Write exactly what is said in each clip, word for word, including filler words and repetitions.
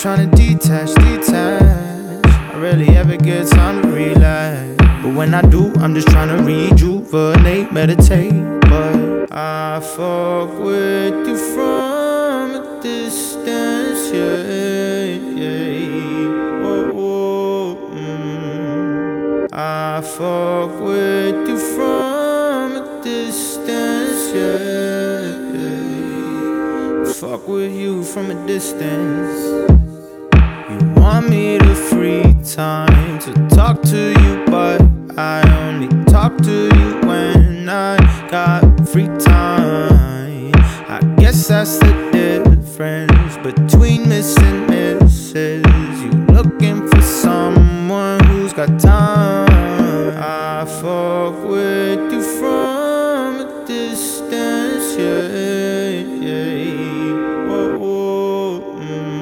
tryna detach, detach. I rarely ever get time to relax, but when I do, I'm just tryna rejuvenate, meditate. But I fuck with you from a distance, yeah, yeah. Oh, oh, mm. I fuck with you from a distance, yeah, yeah. Fuck with you from a distance. You want me to free time to talk to you, but I only talk to you when I got free time. I guess that's the difference between miss and misses. You looking for someone who's got time. I fuck with you from a distance, yeah, yeah. Whoa, whoa,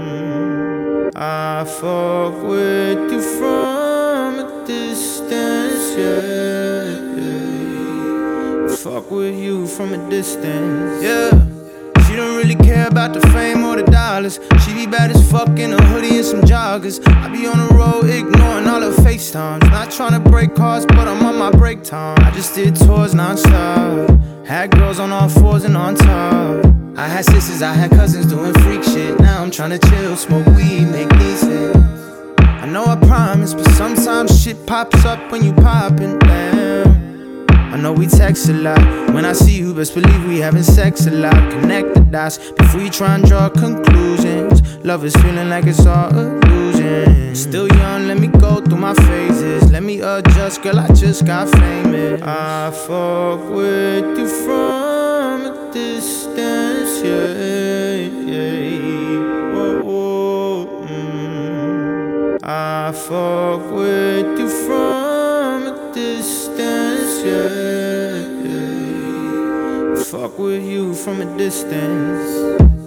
mm. I fuck with you from a distance, yeah, yeah. Fuck with you from a distance, yeah. She don't really care about the fame or the dollars. She be bad as fuck in a hoodie and some joggers. I be on the road ignoring all her FaceTimes. Not tryna break hearts, but I'm on my break time. I just did tours non-stop. Had girls on all fours and on top. I had sisters, I had cousins doing freak shit. Now I'm tryna chill, smoke weed, make these hits. I know I promise, but sometimes shit pops up when you poppin' down. I know we text a lot. When I see you, best believe we having sex a lot. Connect the dots before you try and draw conclusions. Love is feeling like it's all illusion. Still young, let me go through my phases. Let me adjust, girl, I just got famous. I fuck with you from a distance, yeah, yeah. Whoa, whoa, mm. I fuck with you from a distance, yeah, yeah. Fuck with you from a distance.